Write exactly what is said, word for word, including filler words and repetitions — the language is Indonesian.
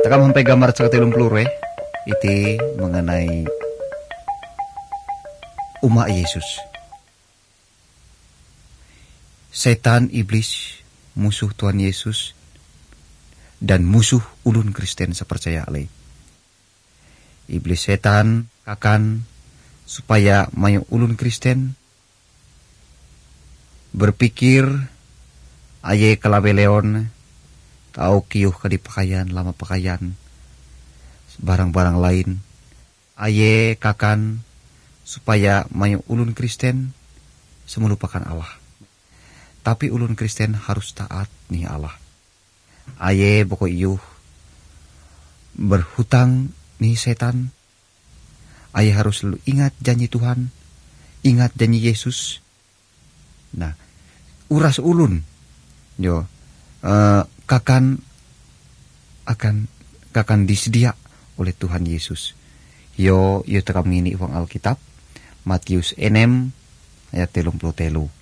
Takam sampai gambar cakatilum peluru iti mengenai umat Yesus. Setan iblis musuh Tuhan Yesus dan musuh ulun Kristen sepercaya alai. Iblis setan akan supaya mayu ulun Kristen berpikir aye kalabeleon tau kiyuh kadi pakaian lama pakaian barang-barang lain aye kakan supaya mayu ulun Kristen semelupakan Allah. Tapi ulun Kristen harus taat nih Allah. Aye pokok iyuh berhutang nih setan. Aye harus selalu ingat janji Tuhan, ingat janji Yesus. Nah, uras ulun yo uh, kakan akan kakan disedia oleh Tuhan Yesus. Yo yo tekam ngini uang Alkitab Matius enam ayat telung puluh telu.